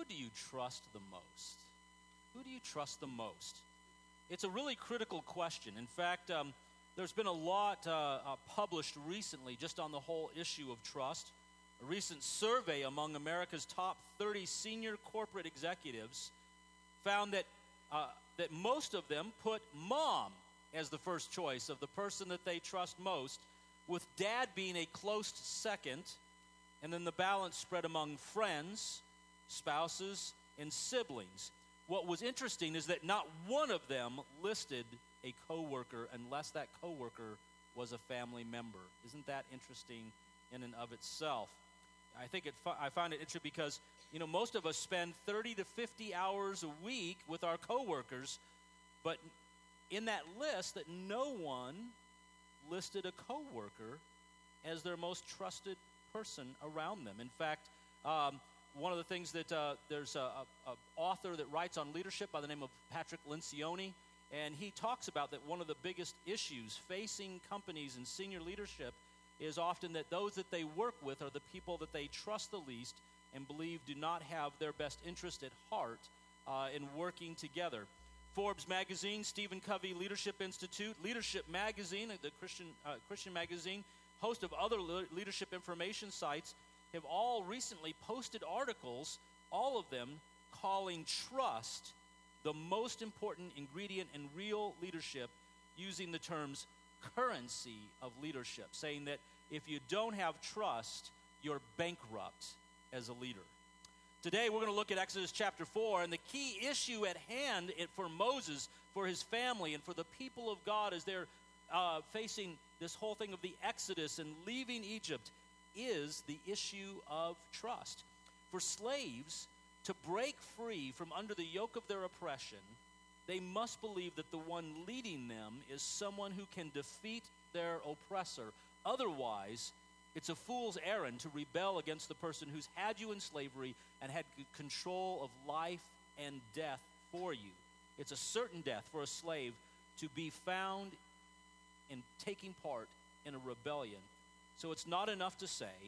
do you trust the most? Who do you trust the most? It's a really critical question. In fact, there's been a lot published recently just on the whole issue of trust. A recent survey among America's top 30 senior corporate executives found that most of them put mom as the first choice of the person that they trust most, with dad being a close second, and then the balance spread among friends, spouses, and siblings. What was interesting is that not one of them listed a coworker unless that coworker was a family member. Isn't that interesting in and of itself? I find it interesting because, most of us spend 30 to 50 hours a week with our coworkers, but in that list, that no one listed a coworker as their most trusted person around them. In fact, one of the things that there's a author that writes on leadership by the name of Patrick Lencioni, and he talks about that one of the biggest issues facing companies and senior leadership is often that those that they work with are the people that they trust the least and believe do not have their best interest at heart in working together. Forbes magazine, Stephen Covey Leadership Institute, Leadership Magazine, the Christian magazine, host of other leadership information sites have all recently posted articles, all of them calling trust the most important ingredient in real leadership, using the terms currency of leadership, saying that if you don't have trust, you're bankrupt as a leader. Today we're going to look at Exodus chapter 4, and the key issue at hand for Moses, for his family, and for the people of God as they're facing this whole thing of the Exodus and leaving Egypt is the issue of trust. For slaves to break free from under the yoke of their oppression, they must believe that the one leading them is someone who can defeat their oppressor. Otherwise, it's a fool's errand to rebel against the person who's had you in slavery and had control of life and death for you. It's a certain death for a slave to be found in taking part in a rebellion. So it's not enough to say,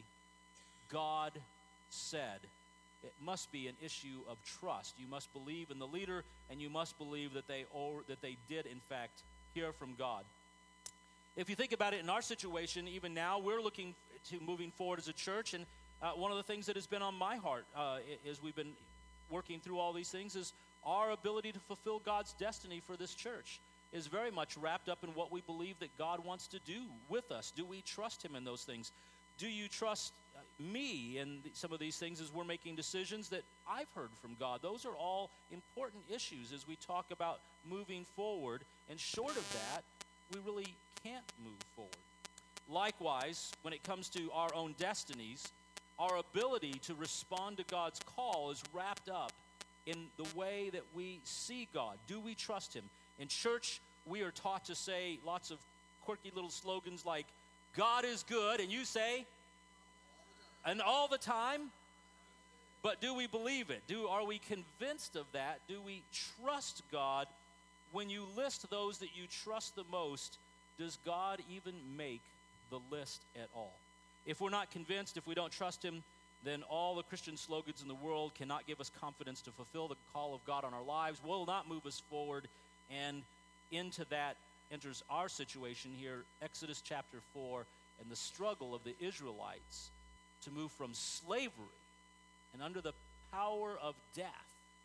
God said. It must be an issue of trust. You must believe in the leader, and you must believe that they did, in fact, hear from God. If you think about it in our situation, even now, we're looking to moving forward as a church, and one of the things that has been on my heart as we've been working through all these things is our ability to fulfill God's destiny for this church is very much wrapped up in what we believe that God wants to do with us. Do we trust him in those things? Do you trust me in some of these things as we're making decisions that I've heard from God? Those are all important issues as we talk about moving forward, and short of that, we really can't move forward. Likewise, when it comes to our own destinies, our ability to respond to God's call is wrapped up in the way that we see God. Do we trust him? In church, we are taught to say lots of quirky little slogans like, God is good, and you say, and all the time, but do we believe it? Are we convinced of that? Do we trust God? When you list those that you trust the most, does God even make the list at all? If we're not convinced, if we don't trust him, then all the Christian slogans in the world cannot give us confidence to fulfill the call of God on our lives, will not move us forward, and into that enters our situation here, Exodus chapter 4, and the struggle of the Israelites to move from slavery and under the power of death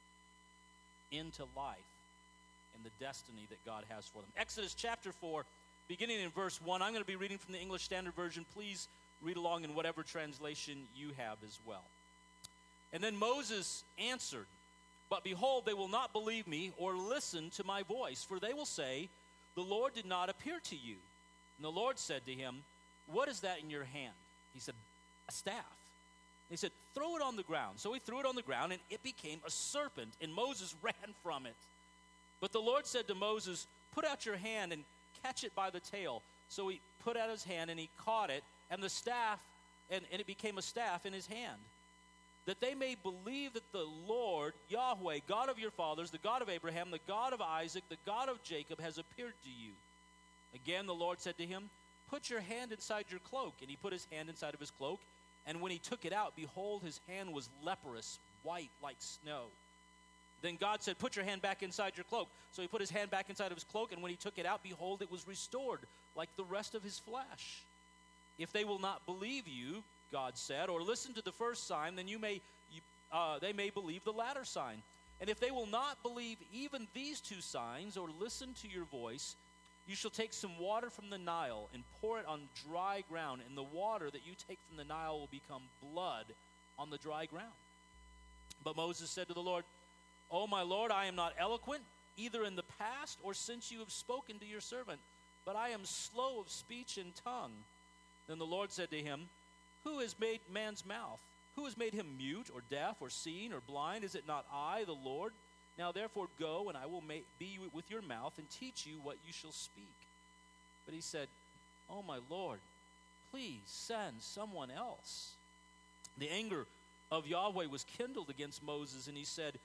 into life and the destiny that God has for them. Exodus chapter 4, beginning in verse 1. I'm going to be reading from the English Standard Version. Please read along in whatever translation you have as well. And then Moses answered, "But behold, they will not believe me or listen to my voice, for they will say, 'The Lord did not appear to you.' And the Lord said to him, 'What is that in your hand?' He said, 'A staff.' He said, 'Throw it on the ground.' So he threw it on the ground, and it became a serpent, and Moses ran from it. But the Lord said to Moses, 'Put out your hand and catch it by the tail.' So he put out his hand, and he caught it, and the staff, and it became a staff in his hand. That they may believe that the Lord, Yahweh, God of your fathers, the God of Abraham, the God of Isaac, the God of Jacob, has appeared to you." Again the Lord said to him, "Put your hand inside your cloak." And he put his hand inside of his cloak, and when he took it out, behold, his hand was leprous, white like snow. Then God said, put your hand back inside your cloak. So he put his hand back inside of his cloak, and when he took it out, behold, it was restored like the rest of his flesh. If they will not believe you, God said, or listen to the first sign, then they may believe the latter sign. And if they will not believe even these two signs, or listen to your voice, you shall take some water from the Nile and pour it on dry ground, and the water that you take from the Nile will become blood on the dry ground. But Moses said to the Lord, O my Lord, I am not eloquent, either in the past or since you have spoken to your servant, but I am slow of speech and tongue. Then the Lord said to him, Who has made man's mouth? Who has made him mute or deaf or seeing or blind? Is it not I, the Lord? Now therefore go, and I will be with your mouth and teach you what you shall speak. But he said, Oh my Lord, please send someone else. The anger of Yahweh was kindled against Moses, and he said,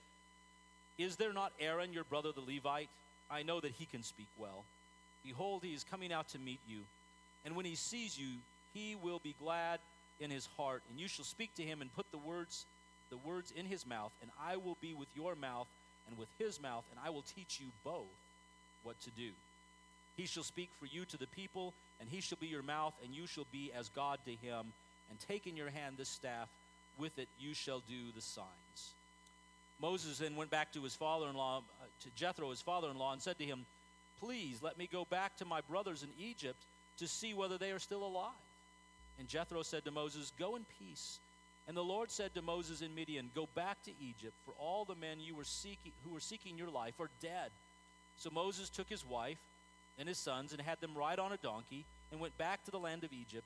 Is there not Aaron, your brother the Levite? I know that he can speak well. Behold, he is coming out to meet you. And when he sees you, he will be glad in his heart. And you shall speak to him and put the words in his mouth. And I will be with your mouth and with his mouth. And I will teach you both what to do. He shall speak for you to the people. And he shall be your mouth. And you shall be as God to him. And take in your hand this staff. With it you shall do the signs. Moses then went back to his father-in-law, to Jethro, his father-in-law, and said to him, Please let me go back to my brothers in Egypt to see whether they are still alive. And Jethro said to Moses, Go in peace. And the Lord said to Moses in Midian, Go back to Egypt, for all the men who were seeking your life are dead. So Moses took his wife and his sons and had them ride on a donkey and went back to the land of Egypt.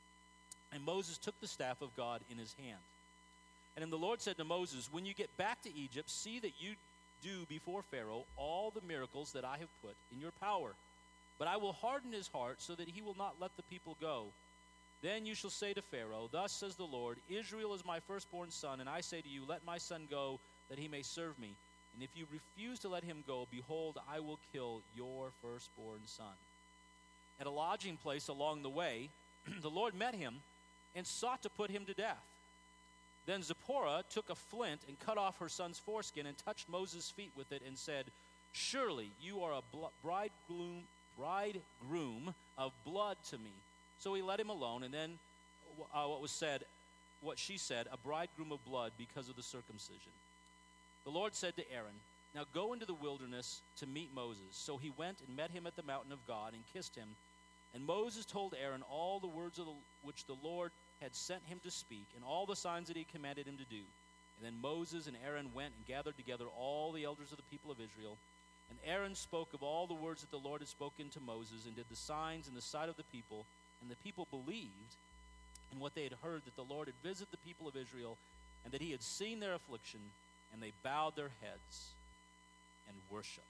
And Moses took the staff of God in his hand. And then the Lord said to Moses, When you get back to Egypt, see that you do before Pharaoh all the miracles that I have put in your power. But I will harden his heart so that he will not let the people go. Then you shall say to Pharaoh, Thus says the Lord, Israel is my firstborn son, and I say to you, Let my son go, that he may serve me. And if you refuse to let him go, behold, I will kill your firstborn son. At a lodging place along the way, the Lord met him and sought to put him to death. Then Zipporah took a flint and cut off her son's foreskin and touched Moses' feet with it and said, Surely you are a bridegroom of blood to me. So he let him alone, and then what she said, a bridegroom of blood because of the circumcision. The Lord said to Aaron, Now go into the wilderness to meet Moses. So he went and met him at the mountain of God and kissed him. And Moses told Aaron all the words which the Lord had sent him to speak, and all the signs that he commanded him to do. And then Moses and Aaron went and gathered together all the elders of the people of Israel. And Aaron spoke of all the words that the Lord had spoken to Moses, and did the signs in the sight of the people. And the people believed in what they had heard, that the Lord had visited the people of Israel, and that he had seen their affliction, and they bowed their heads and worshipped.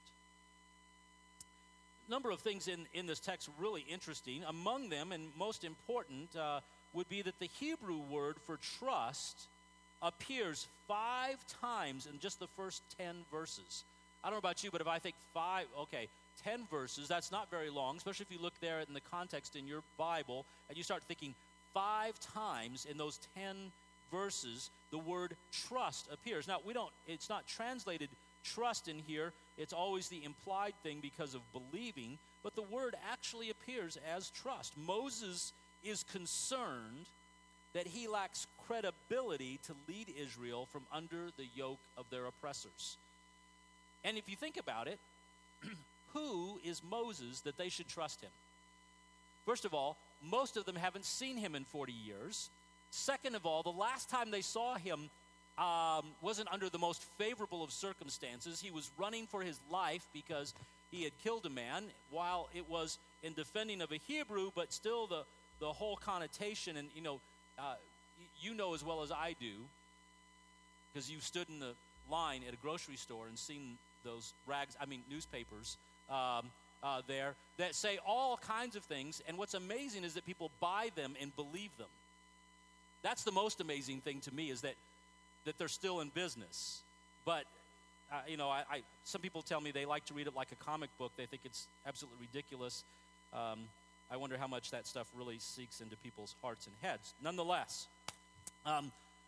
A number of things in this text really interesting. Among them, and most important, would be that the Hebrew word for trust appears 5 times in just the first 10 verses. I don't know about you, but if I think 10 verses, that's not very long, especially if you look there in the context in your Bible, and you start thinking 5 times in those 10 verses, the word trust appears. Now, it's not translated trust in here. It's always the implied thing because of believing, but the word actually appears as trust. Moses is concerned that he lacks credibility to lead Israel from under the yoke of their oppressors. And if you think about it, who is Moses that they should trust him? First of all, most of them haven't seen him in 40 years. Second of all, the last time they saw him wasn't under the most favorable of circumstances. He was running for his life because he had killed a man, while it was in defending of a Hebrew, but still the whole connotation, and you know as well as I do, because you stood in the line at a grocery store and seen those newspapers there that say all kinds of things, and what's amazing is that people buy them and believe them. That's the most amazing thing to me, is that they're still in business. But some people tell me they like to read it like a comic book. They think it's absolutely ridiculous. I wonder how much that stuff really seeks into people's hearts and heads. Nonetheless,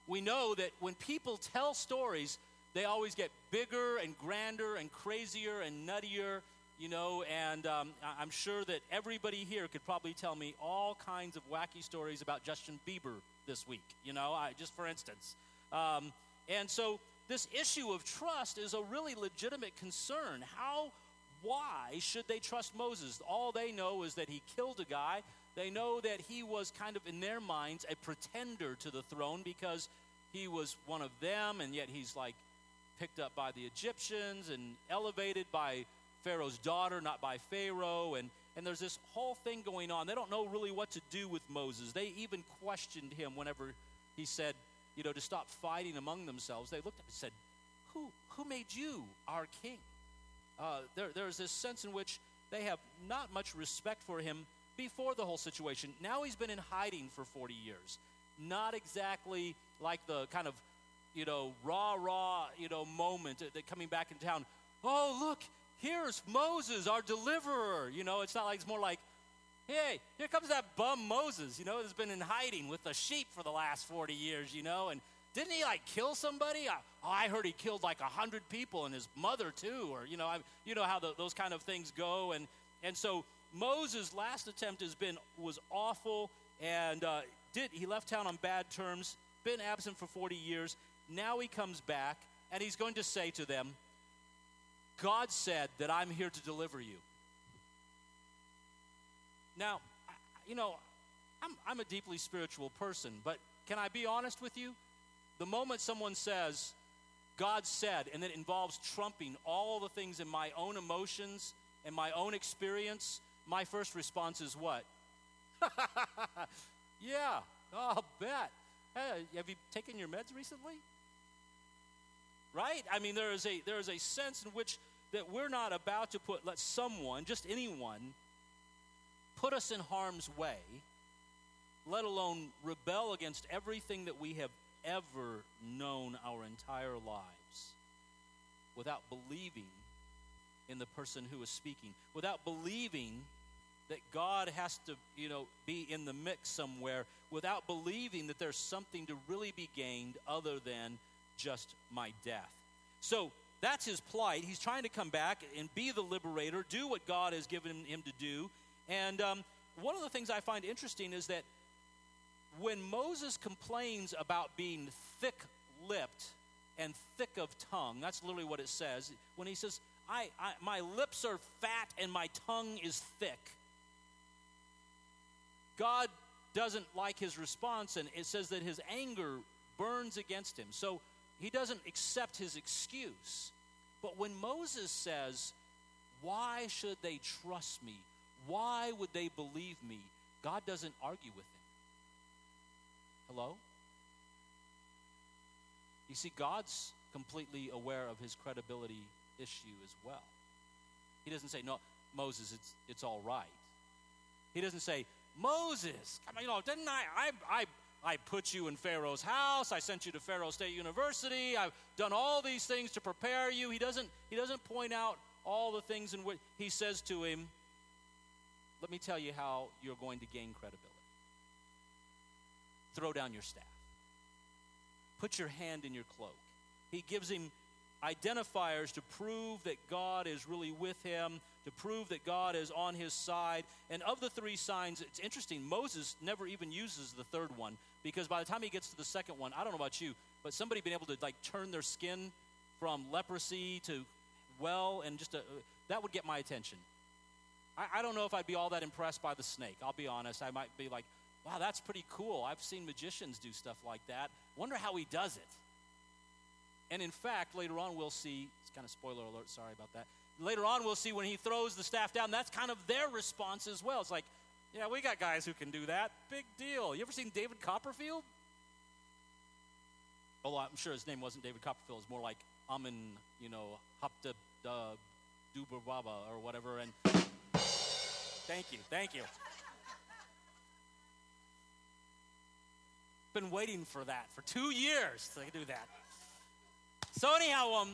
We know that when people tell stories, they always get bigger and grander and crazier and nuttier, and I'm sure that everybody here could probably tell me all kinds of wacky stories about Justin Bieber this week, just for instance. And so this issue of trust is a really legitimate concern. Why should they trust Moses? All they know is that he killed a guy. They know that he was kind of, in their minds, a pretender to the throne because he was one of them, and yet he's like picked up by the Egyptians and elevated by Pharaoh's daughter, not by Pharaoh. And there's this whole thing going on. They don't know really what to do with Moses. They even questioned him whenever he said, to stop fighting among themselves. They looked at him and said, who made you our king? There's this sense in which they have not much respect for him before the whole situation. Now he's been in hiding for 40 years. Not exactly like the kind of, rah, moment that coming back in town. Oh, look, here's Moses, our deliverer. It's not like, it's more like, hey, here comes that bum Moses, that's been in hiding with the sheep for the last 40 years, and didn't he kill somebody? I heard he killed 100 people and his mother too, or how those kind of things go. And so Moses' last attempt was awful, and he left town on bad terms, been absent for 40 years. Now he comes back, and he's going to say to them, God said that I'm here to deliver you. Now, I'm a deeply spiritual person, but can I be honest with you? The moment someone says, God said, and it involves trumping all the things in my own emotions and my own experience, my first response is what? Yeah, I'll bet. Hey, have you taken your meds recently? Right? I mean, there is a sense in which that we're not about to let someone, just anyone, put us in harm's way, let alone rebel against everything that we have ever known our entire lives, without believing in the person who is speaking, without believing that God has to, be in the mix somewhere, without believing that there's something to really be gained other than just my death. So that's his plight. He's trying to come back and be the liberator, do what God has given him to do. And one of the things I find interesting is that when Moses complains about being thick-lipped and thick of tongue, that's literally what it says. When he says, my lips are fat and my tongue is thick, God doesn't like his response, and it says that his anger burns against him. So he doesn't accept his excuse. But when Moses says, why should they trust me? Why would they believe me? God doesn't argue with him. Hello? You see, God's completely aware of his credibility issue as well. He doesn't say, no, Moses, it's all right. He doesn't say, Moses, didn't I put you in Pharaoh's house. I sent you to Pharaoh State University. I've done all these things to prepare you. He doesn't point out all the things in which he says to him, let me tell you how you're going to gain credibility. Throw down your staff. Put your hand in your cloak. He gives him identifiers to prove that God is really with him, to prove that God is on his side. And of the three signs, it's interesting, Moses never even uses the third one, because by the time he gets to the second one, I don't know about you, but somebody being able to turn their skin from leprosy to and just that would get my attention. I don't know if I'd be all that impressed by the snake. I'll be honest. I might be like, wow, that's pretty cool. I've seen magicians do stuff like that. Wonder how he does it. And in fact, later on we'll see, it's kind of spoiler alert, sorry about that. Later on we'll see when he throws the staff down, that's kind of their response as well. It's like, yeah, we got guys who can do that. Big deal. You ever seen David Copperfield? Oh, I'm sure his name wasn't David Copperfield. It's more like Amin, Hapta Dubababa or whatever. And thank you. Been waiting for that for 2 years to do that. So anyhow,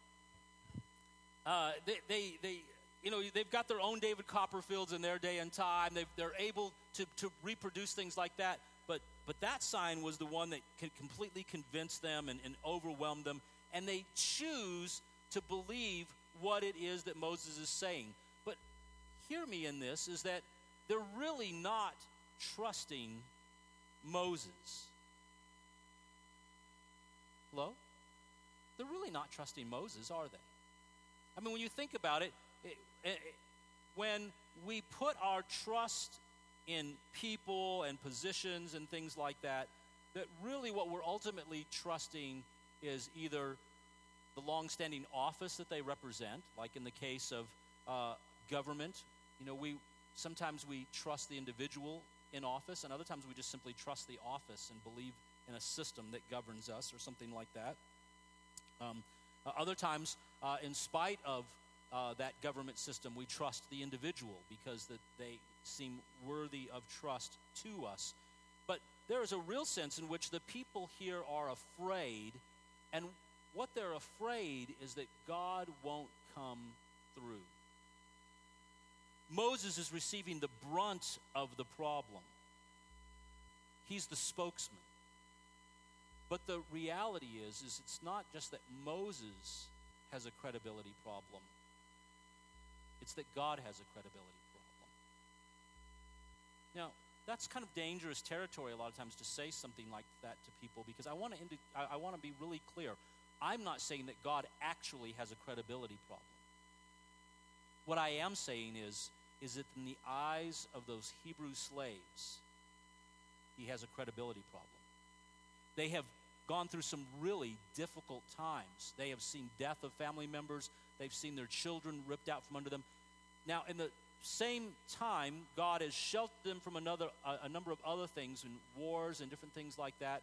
they've got their own David Copperfields in their day and time. They're able to reproduce things like that. But But that sign was the one that could completely convince them and overwhelm them, and they choose to believe what it is that Moses is saying. But hear me in this, is that they're really not trusting Moses. Hello? They're really not trusting Moses, are they? I mean, when you think about it, when we put our trust in people and positions and things like that, that really what we're ultimately trusting is either the long-standing office that they represent, like in the case of government. You know, sometimes we trust the individual in office, and other times we just simply trust the office and believe in a system that governs us or something like that. Other times, in spite of that government system, we trust the individual because that they seem worthy of trust to us. But there is a real sense in which the people here are afraid, and what they're afraid is that God won't come through. Moses is receiving the brunt of the problem. He's the spokesman. But the reality is it's not just that Moses has a credibility problem. It's that God has a credibility problem. Now, that's kind of dangerous territory a lot of times to say something like that to people, because I want to be really clear. I'm not saying that God actually has a credibility problem. What I am saying is that in the eyes of those Hebrew slaves, he has a credibility problem. They have gone through some really difficult times. They have seen death of family members. They've seen their children ripped out from under them. Now, in the same time, God has sheltered them from a number of other things, and wars and different things like that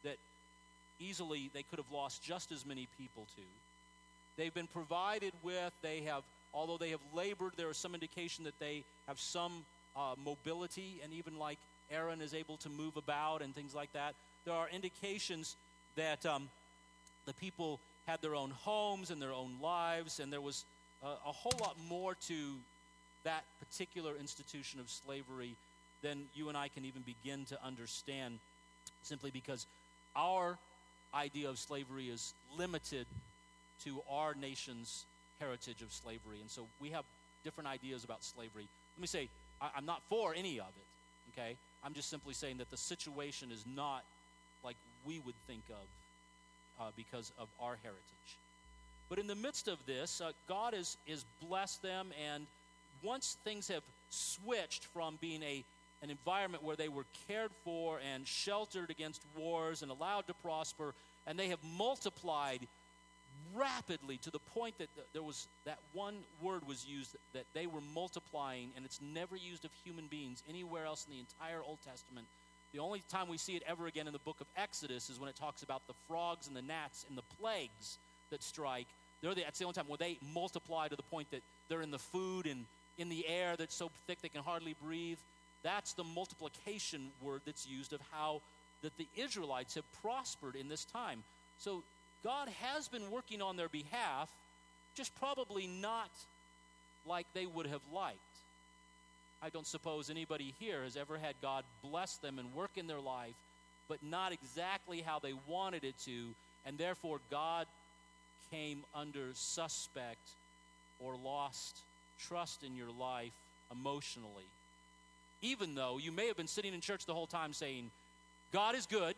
easily they could have lost just as many people to. They've been provided with. Although they have labored, there is some indication that they have some mobility, and even like Aaron is able to move about and things like that. There are indications that the people had their own homes and their own lives, and there was a whole lot more to that particular institution of slavery than you and I can even begin to understand, simply because our idea of slavery is limited to our nation's heritage of slavery. And so we have different ideas about slavery. Let me say, I'm not for any of it, okay? I'm just simply saying that the situation is not like we would think of because of our heritage. But in the midst of this, God has blessed them, and once things have switched from being an environment where they were cared for and sheltered against wars and allowed to prosper, and they have multiplied rapidly to the point that there was that one word was used, that they were multiplying, and it's never used of human beings anywhere else in the entire Old Testament. The only time we see it ever again in the book of Exodus is when it talks about the frogs and the gnats and the plagues that strike. That's the only time where they multiply to the point that they're in the food and in the air that's so thick they can hardly breathe. That's the multiplication word that's used of how that the Israelites have prospered in this time. So God has been working on their behalf, just probably not like they would have liked. I don't suppose anybody here has ever had God bless them and work in their life, but not exactly how they wanted it to, and therefore God came under suspect or lost trust in your life emotionally. Even though you may have been sitting in church the whole time saying, God is good,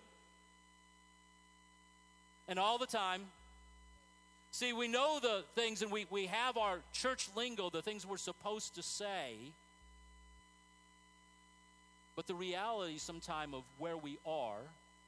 and all the time. See, we know the things, and we have our church lingo, the things we're supposed to say. But the reality sometime of where we are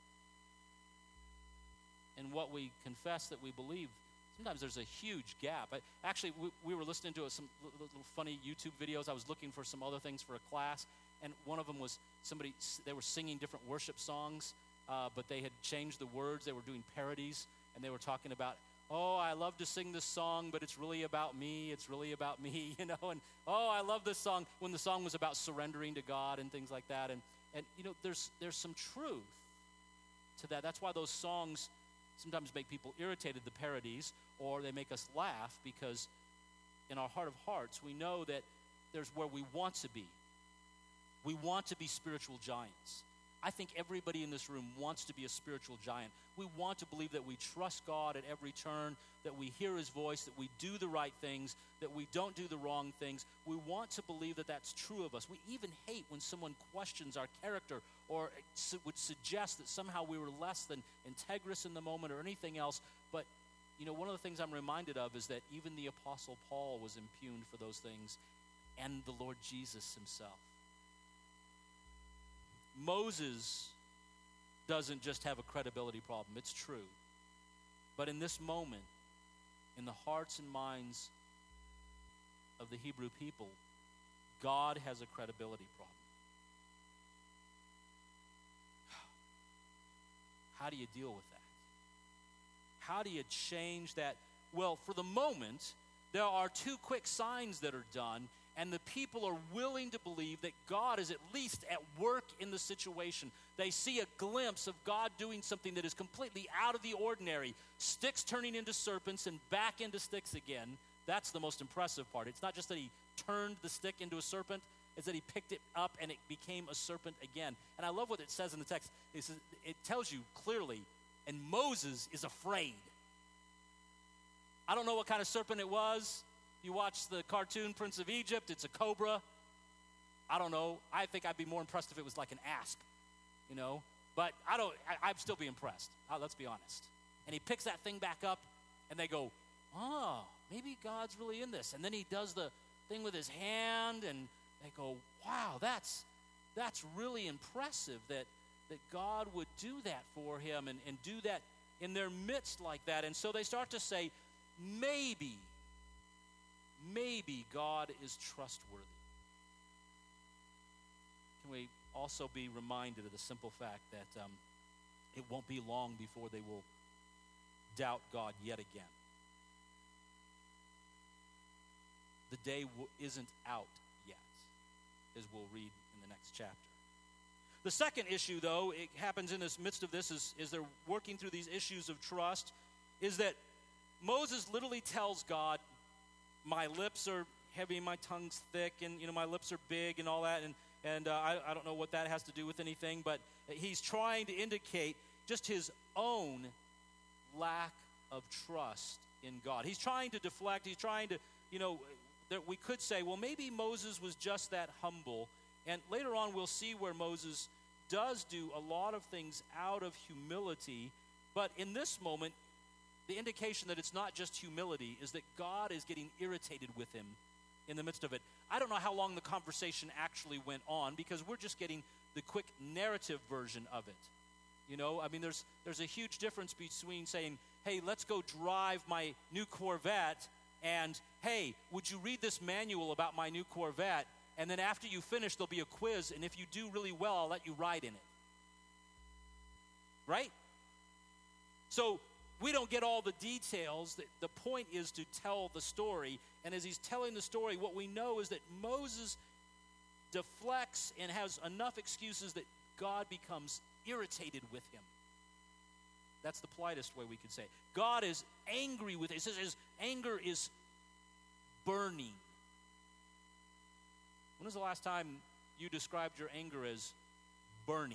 and what we confess that we believe, sometimes there's a huge gap. We were listening to some little funny YouTube videos. I was looking for some other things for a class, and one of them was they were singing different worship songs, but they had changed the words. They were doing parodies, and they were talking about, oh, I love to sing this song, but it's really about me. It's really about me, and oh, I love this song, when the song was about surrendering to God and things like that. And there's some truth to that. That's why those songs sometimes make people irritated, the parodies, or they make us laugh, because in our heart of hearts, we know that there's where we want to be. We want to be spiritual giants. I think everybody in this room wants to be a spiritual giant. We want to believe that we trust God at every turn, that we hear his voice, that we do the right things, that we don't do the wrong things. We want to believe that that's true of us. We even hate when someone questions our character or would suggest that somehow we were less than integrous in the moment or anything else. But, one of the things I'm reminded of is that even the Apostle Paul was impugned for those things, and the Lord Jesus himself. Moses doesn't just have a credibility problem. It's true. But in this moment, in the hearts and minds of the Hebrew people, God has a credibility problem. How do you deal with that? How do you change that? Well, for the moment, there are two quick signs that are done, and the people are willing to believe that God is at least at work in the situation. They see a glimpse of God doing something that is completely out of the ordinary. Sticks turning into serpents and back into sticks again. That's the most impressive part. It's not just that he turned the stick into a serpent. It's that he picked it up and it became a serpent again. And I love what it says in the text. It tells you clearly, and Moses is afraid. I don't know what kind of serpent it was. You watch the cartoon Prince of Egypt, it's a cobra. I don't know. I think I'd be more impressed if it was like an asp, But I'd still be impressed. Let's be honest. And he picks that thing back up, and they go, oh, maybe God's really in this. And then he does the thing with his hand, and they go, wow, that's really impressive that God would do that for him and do that in their midst like that. And so they start to say, maybe God is trustworthy. Can we also be reminded of the simple fact that it won't be long before they will doubt God yet again? The day isn't out yet, as we'll read in the next chapter. The second issue, though, it happens in the midst of this, is they're working through these issues of trust, is that Moses literally tells God, my lips are heavy, my tongue's thick, and my lips are big and all that, and I don't know what that has to do with anything, but he's trying to indicate just his own lack of trust in God. He's trying to deflect, he's trying to, we could say, well, maybe Moses was just that humble, and later on we'll see where Moses does do a lot of things out of humility, but in this moment, the indication that it's not just humility is that God is getting irritated with him in the midst of it. I don't know how long the conversation actually went on because we're just getting the quick narrative version of it. There's a huge difference between saying, hey, let's go drive my new Corvette, and hey, would you read this manual about my new Corvette? And then after you finish, there'll be a quiz, and if you do really well, I'll let you ride in it. Right? So we don't get all the details. The point is to tell the story. And as he's telling the story, what we know is that Moses deflects and has enough excuses that God becomes irritated with him. That's the politest way we could say it. God is angry with him. It says his anger is burning. When was the last time you described your anger as burning?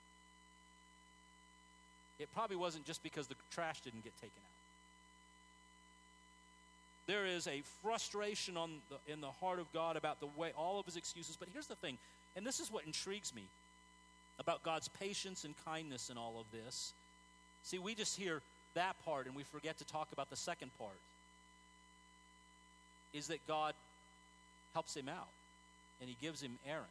It probably wasn't just because the trash didn't get taken out. There is a frustration in the heart of God about the way, all of his excuses. But here's the thing, and this is what intrigues me about God's patience and kindness in all of this. See, we just hear that part and we forget to talk about the second part, is that God helps him out and he gives him Aaron.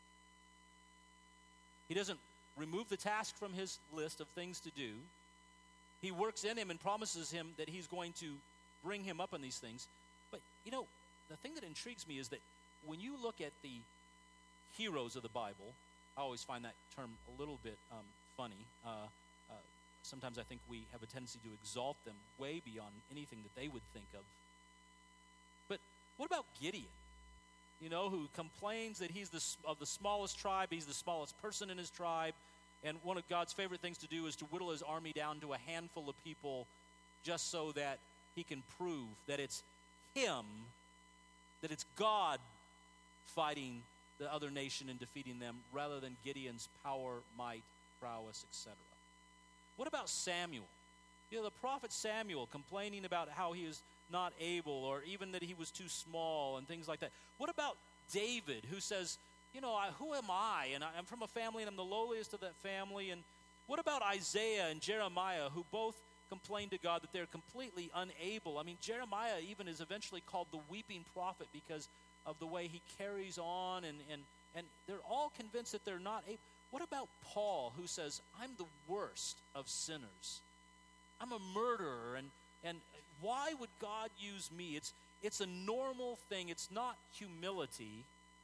He doesn't remove the task from his list of things to do. He works in him and promises him that he's going to bring him up on these things. But, the thing that intrigues me is that when you look at the heroes of the Bible, I always find that term a little bit funny. Sometimes I think we have a tendency to exalt them way beyond anything that they would think of. But what about Gideon? Who complains that he's of the smallest tribe, he's the smallest person in his tribe, and one of God's favorite things to do is to whittle his army down to a handful of people just so that he can prove that it's him, that it's God fighting the other nation and defeating them rather than Gideon's power, might, prowess, etc. What about Samuel? The prophet Samuel complaining about how he is not able, or even that he was too small and things like that. What about David, who says, who am I? And I'm from a family and I'm the lowliest of that family. And what about Isaiah and Jeremiah, who both complained to God that they're completely unable? I mean, Jeremiah even is eventually called the weeping prophet because of the way he carries on, and they're all convinced that they're not able. What about Paul, who says, I'm the worst of sinners? I'm a murderer, and why would God use me? It's a normal thing. It's not humility.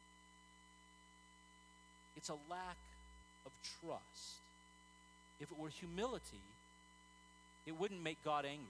It's a lack of trust. If it were humility, it wouldn't make God angry.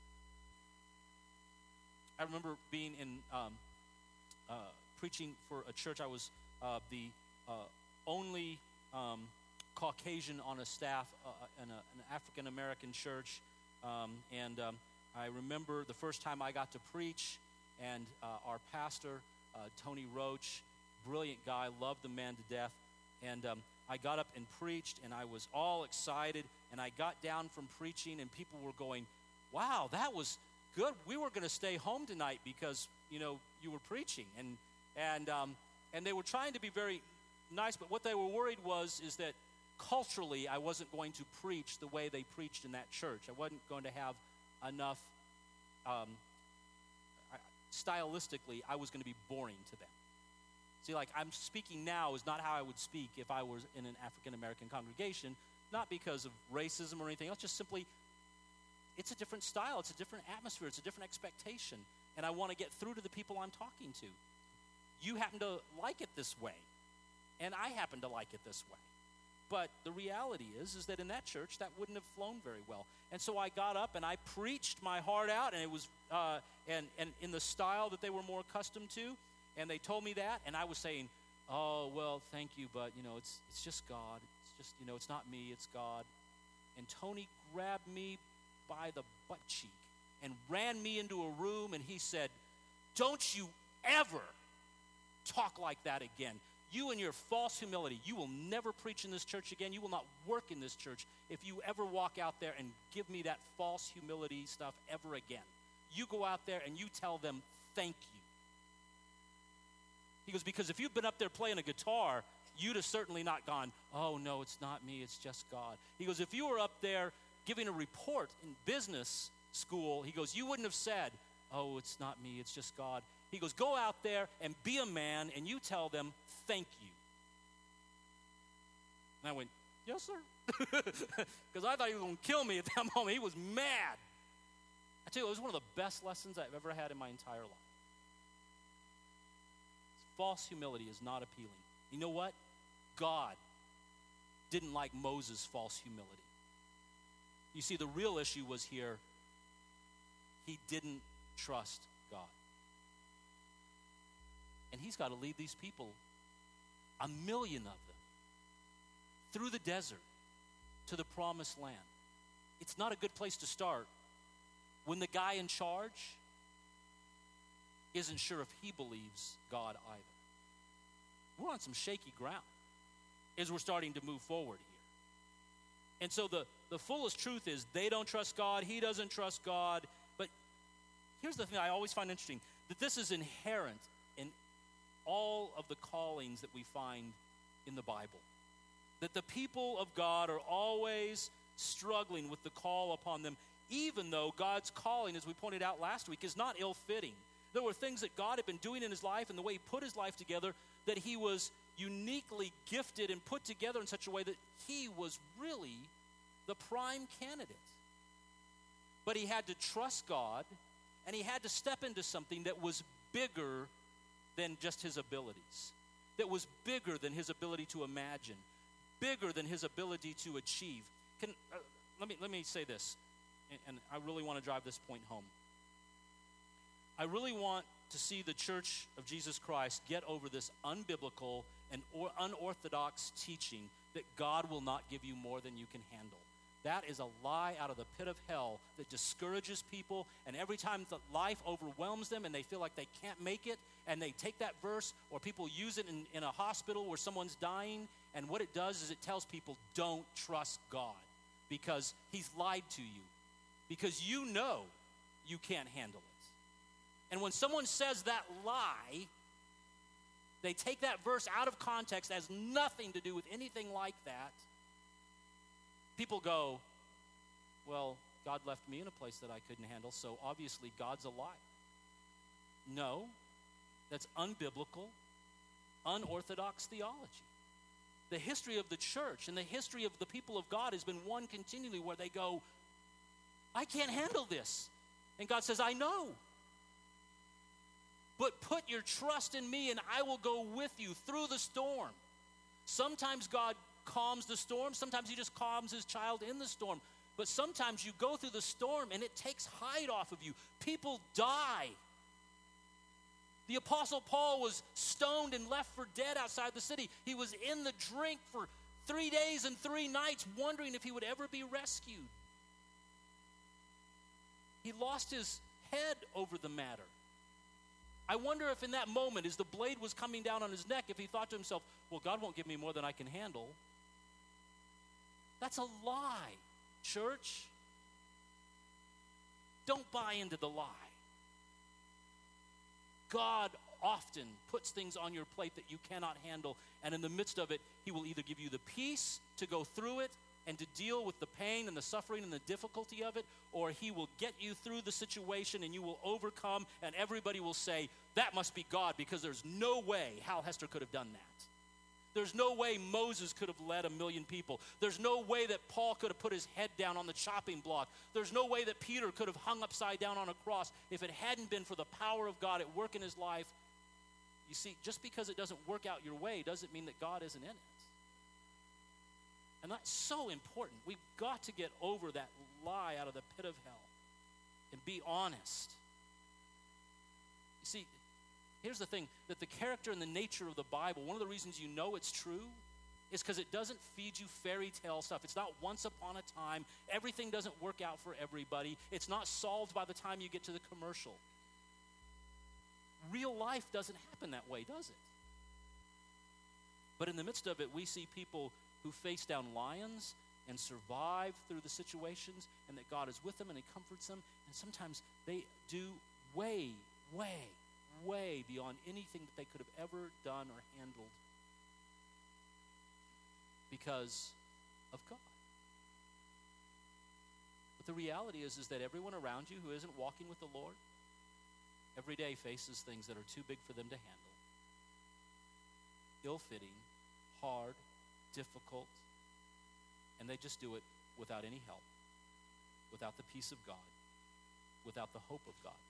I remember being in preaching for a church. I was the only Caucasian on a staff in an African-American church. I remember the first time I got to preach, and our pastor, Tony Roach, brilliant guy, loved the man to death. And I got up and preached, and I was all excited. And I got down from preaching, and people were going, wow, that was good. We were going to stay home tonight because, you were preaching. And they were trying to be very nice, but what they were worried is that culturally I wasn't going to preach the way they preached in that church. I wasn't going to have enough, stylistically, I was going to be boring to them. See, like I'm speaking now is not how I would speak if I was in an African-American congregation, not because of racism or anything else, just simply it's a different style, it's a different atmosphere, it's a different expectation, and I want to get through to the people I'm talking to. You happen to like it this way, and I happen to like it this way. But the reality is that in that church, that wouldn't have flown very well. And so I got up and I preached my heart out, and it was and in the style that they were more accustomed to. And they told me that, and I was saying, oh, well, thank you, but, it's just God. It's just, it's not me, it's God. And Tony grabbed me by the butt cheek and ran me into a room, and he said, don't you ever talk like that again. You and your false humility, you will never preach in this church again. You will not work in this church if you ever walk out there and give me that false humility stuff ever again. You go out there and you tell them, thank you. He goes, because if you've been up there playing a guitar, you'd have certainly not gone, oh, no, it's not me, it's just God. He goes, if you were up there giving a report in business school, he goes, you wouldn't have said, oh, it's not me, it's just God. He goes, go out there and be a man, and you tell them, thank you. And I went, yes, sir. Because I thought he was going to kill me at that moment. He was mad. I tell you, it was one of the best lessons I've ever had in my entire life. False humility is not appealing. You know what? God didn't like Moses' false humility. You see, the real issue was here, he didn't trust God. And he's got to lead these people, 1 million of them, through the desert to the promised land. It's not a good place to start when the guy in charge isn't sure if he believes God either. We're on some shaky ground as we're starting to move forward here. And so the fullest truth is they don't trust God, he doesn't trust God. But here's the thing I always find interesting, that this is inherent in all of the callings that we find in the Bible. That the people of God are always struggling with the call upon them, even though God's calling, as we pointed out last week, is not ill-fitting. There were things that God had been doing in his life and the way he put his life together that he was uniquely gifted and put together in such a way that he was really the prime candidate. But he had to trust God, and he had to step into something that was bigger than just his abilities, that was bigger than his ability to imagine, bigger than his ability to achieve. Let me say this, and I really want to drive this point home. I really want to see the Church of Jesus Christ get over this unbiblical and unorthodox teaching that God will not give you more than you can handle. That is a lie out of the pit of hell that discourages people, and every time that life overwhelms them and they feel like they can't make it, and they take that verse, or people use it in a hospital where someone's dying, and what it does is it tells people, don't trust God, because he's lied to you, because you know you can't handle it. And when someone says that lie, they take that verse out of context, has nothing to do with anything like that. People go, well, God left me in a place that I couldn't handle, so obviously God's a liar. No, that's unbiblical, unorthodox theology. The history of the church and the history of the people of God has been one continually where they go, I can't handle this. And God says, I know. But put your trust in me and I will go with you through the storm. Sometimes God calms the storm. Sometimes he just calms his child in the storm. But sometimes you go through the storm and it takes hide off of you. People die. The Apostle Paul was stoned and left for dead outside the city. He was in the drink for 3 days and 3 nights wondering if he would ever be rescued. He lost his head over the matter. I wonder if in that moment, as the blade was coming down on his neck, if he thought to himself, well, God won't give me more than I can handle. That's a lie, church. Don't buy into the lie. God often puts things on your plate that you cannot handle, and in the midst of it, he will either give you the peace to go through it and to deal with the pain and the suffering and the difficulty of it, or he will get you through the situation and you will overcome, and everybody will say, that must be God, because there's no way Hal Hester could have done that. There's no way Moses could have led 1 million people. There's no way that Paul could have put his head down on the chopping block. There's no way that Peter could have hung upside down on a cross if it hadn't been for the power of God at work in his life. You see, just because it doesn't work out your way doesn't mean that God isn't in it. And that's so important. We've got to get over that lie out of the pit of hell and be honest. You see, here's the thing, that the character and the nature of the Bible, one of the reasons you know it's true is because it doesn't feed you fairy tale stuff. It's not once upon a time. Everything doesn't work out for everybody. It's not solved by the time you get to the commercial. Real life doesn't happen that way, does it? But in the midst of it, we see people who face down lions and survive through the situations, and that God is with them and he comforts them. And sometimes they do way, way, way beyond anything that they could have ever done or handled because of God. But the reality is that everyone around you who isn't walking with the Lord every day faces things that are too big for them to handle. Ill-fitting, hard, difficult, and they just do it without any help, without the peace of God, without the hope of God.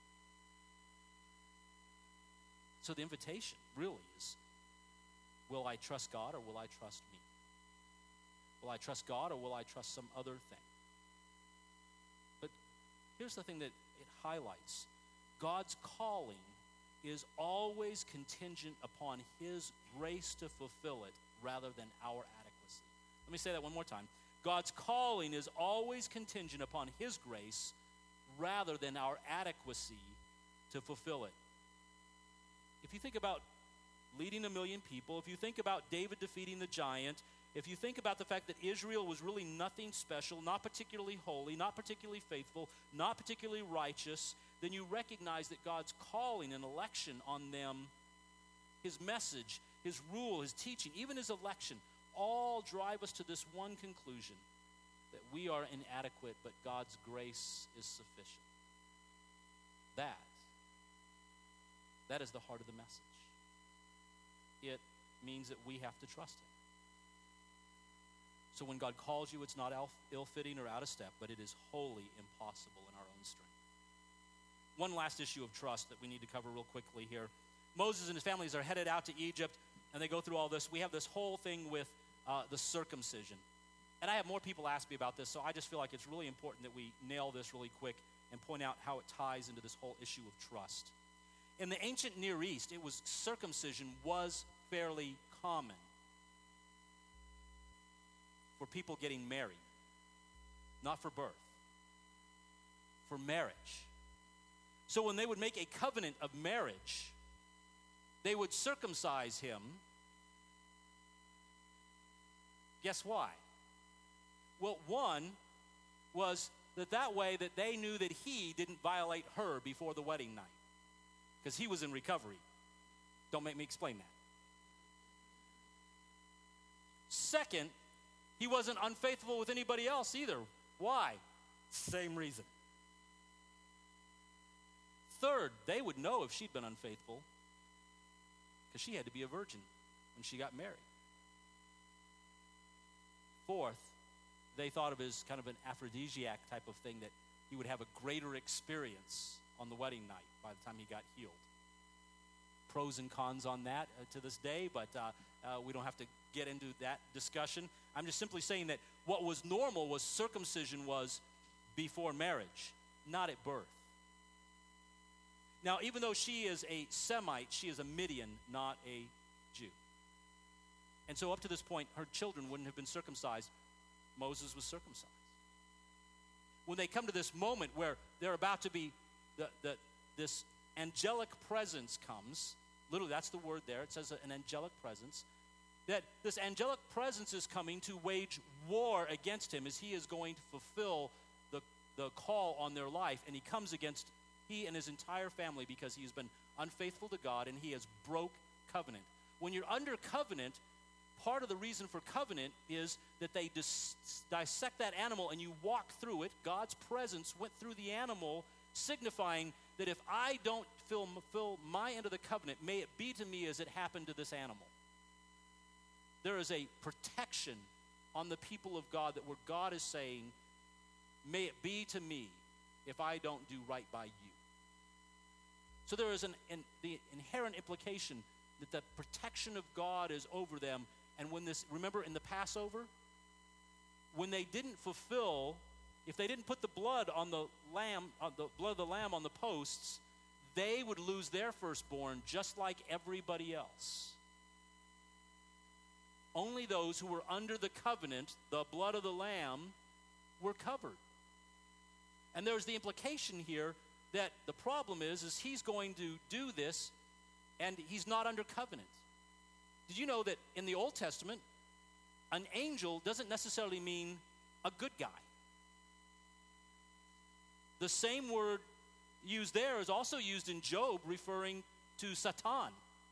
So the invitation really is, will I trust God or will I trust me? Will I trust God or will I trust some other thing? But here's the thing that it highlights. God's calling is always contingent upon his grace to fulfill it rather than our adequacy. Let me say that one more time. God's calling is always contingent upon his grace rather than our adequacy to fulfill it. If you think about leading 1 million people, if you think about David defeating the giant, if you think about the fact that Israel was really nothing special, not particularly holy, not particularly faithful, not particularly righteous, then you recognize that God's calling and election on them, his message, his rule, his teaching, even his election, all drive us to this one conclusion, that we are inadequate, but God's grace is sufficient. That is the heart of the message. It means that we have to trust him. So when God calls you, it's not ill-fitting or out of step, but it is wholly impossible in our own strength. One last issue of trust that we need to cover real quickly here. Moses and his families are headed out to Egypt, and they go through all this. We have this whole thing with the circumcision. And I have more people ask me about this, so I just feel like it's really important that we nail this really quick and point out how it ties into this whole issue of trust. In the ancient Near East, circumcision was fairly common for people getting married. not for birth, for marriage. So when they would make a covenant of marriage, they would circumcise him. Guess why? Well, one was that way that they knew that he didn't violate her before the wedding night, because he was in recovery. Don't make me explain that. Second, he wasn't unfaithful with anybody else either. Why? Same reason. Third, they would know if she'd been unfaithful, because she had to be a virgin when she got married. Fourth, they thought of it as kind of an aphrodisiac type of thing, that he would have a greater experience on the wedding night by the time he got healed. Pros and cons on that to this day, but we don't have to get into that discussion. I'm just simply saying that what was normal was circumcision was before marriage, not at birth. Now, even though she is a Semite, she is a Midian, not a Jew. And so up to this point, her children wouldn't have been circumcised. Moses was circumcised. When they come to this moment where they're about to be, this angelic presence comes, literally that's the word there, it says an angelic presence, that this angelic presence is coming to wage war against him as he is going to fulfill the call on their life, and he comes against he and his entire family because he has been unfaithful to God and he has broke covenant. When you're under covenant, part of the reason for covenant is that they dissect that animal and you walk through it. God's presence went through the animal, signifying that if I don't fulfill my end of the covenant, may it be to me as it happened to this animal. There is a protection on the people of God, that where God is saying, may it be to me if I don't do right by you. So there is the inherent implication that the protection of God is over them. And when remember in the Passover, when they didn't fulfill, if they didn't put the blood on the lamb, the blood of the lamb on the posts, they would lose their firstborn just like everybody else. Only those who were under the covenant, the blood of the lamb, were covered. And there's the implication here that the problem is he's going to do this and he's not under covenant. Did you know that in the Old Testament, an angel doesn't necessarily mean a good guy? The same word used there is also used in Job, referring to Satan.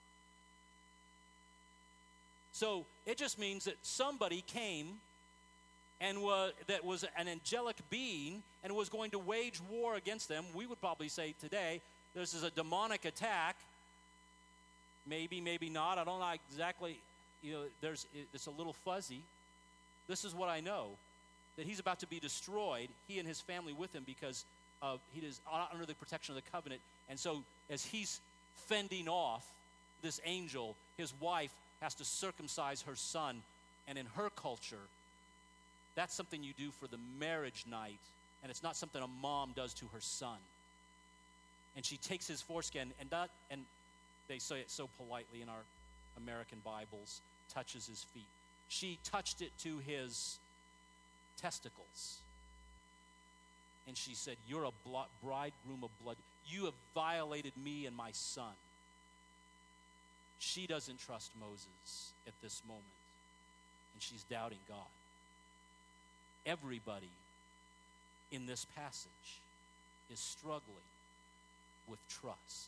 So it just means that somebody came and that was an angelic being and was going to wage war against them. We would probably say today, this is a demonic attack. Maybe, maybe not. I don't know exactly. It's a little fuzzy. This is what I know, that he's about to be destroyed, he and his family with him, because he is under the protection of the covenant. And so as he's fending off this angel, his wife has to circumcise her son. And in her culture, that's something you do for the marriage night, and it's not something a mom does to her son. And she takes his foreskin, and they say it so politely in our American Bibles, touches his feet. She touched it to his testicles. And she said, you're a bridegroom of blood. You have violated me and my son. She doesn't trust Moses at this moment, and she's doubting God. Everybody in this passage is struggling with trust.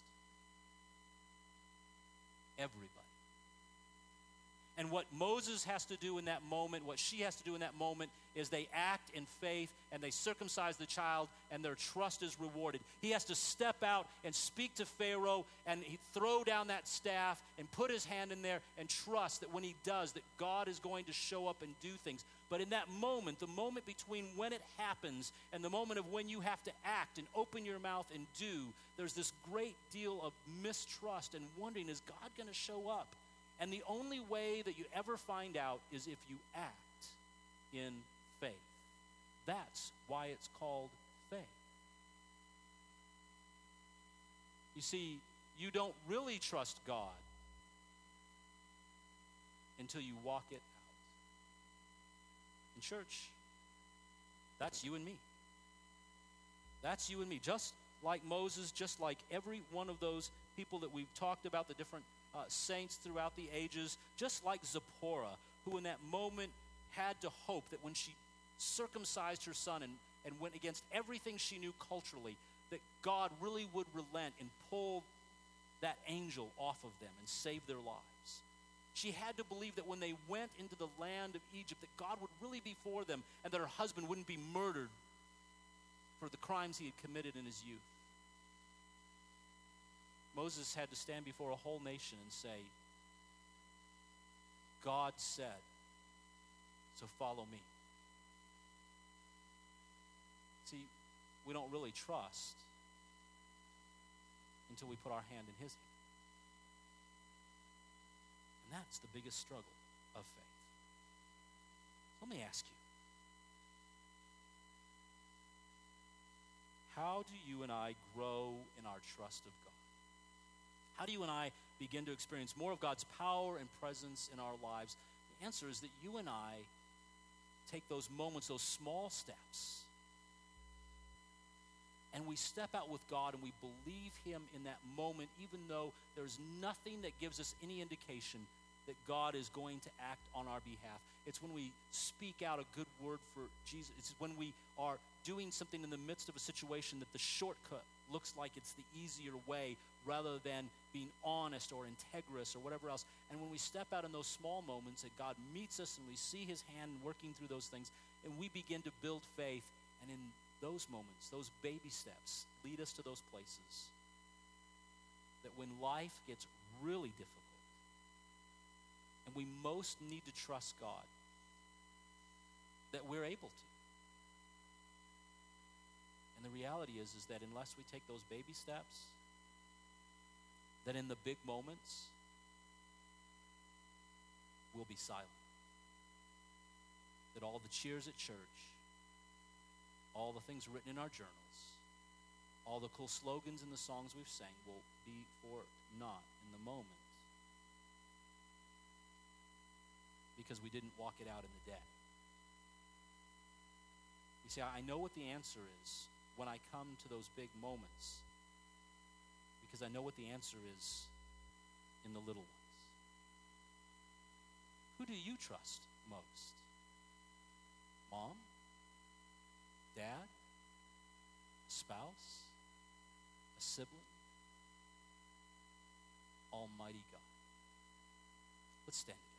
Everybody. And what Moses has to do in that moment, what she has to do in that moment, is they act in faith and they circumcise the child, and their trust is rewarded. He has to step out and speak to Pharaoh and throw down that staff and put his hand in there and trust that when he does, that God is going to show up and do things. But in that moment, the moment between when it happens and the moment of when you have to act and open your mouth and do, there's this great deal of mistrust and wondering, is God going to show up? And the only way that you ever find out is if you act in faith. That's why it's called faith. You see, you don't really trust God until you walk it out. In church, That's you and me. That's you and me. Just like Moses, just like every one of those people that we've talked about, the different saints throughout the ages, just like Zipporah, who in that moment had to hope that when she circumcised her son and went against everything she knew culturally, that God really would relent and pull that angel off of them and save their lives. She had to believe that when they went into the land of Egypt, that God would really be for them and that her husband wouldn't be murdered for the crimes he had committed in his youth. Moses had to stand before a whole nation and say, God said, so follow me. See, we don't really trust until we put our hand in his hand. And that's the biggest struggle of faith. So let me ask you, how do you and I grow in our trust of God? How do you and I begin to experience more of God's power and presence in our lives? The answer is that you and I take those moments, those small steps, and we step out with God and we believe him in that moment, even though there's nothing that gives us any indication that God is going to act on our behalf. It's when we speak out a good word for Jesus. It's when we are doing something in the midst of a situation that the shortcut looks like it's the easier way rather than being honest or integrous or whatever else. And when we step out in those small moments and God meets us and we see his hand working through those things and we begin to build faith, and in those moments, those baby steps lead us to those places that when life gets really difficult and we most need to trust God, that we're able to. And the reality is that unless we take those baby steps, that in the big moments, we'll be silent. That all the cheers at church, all the things written in our journals, all the cool slogans and the songs we've sang will be for naught in the moment because we didn't walk it out in the day. You see, I know what the answer is when I come to those big moments because I know what the answer is in the little ones. Who do you trust most? Mom? Dad? A spouse? A sibling? Almighty God. Let's stand.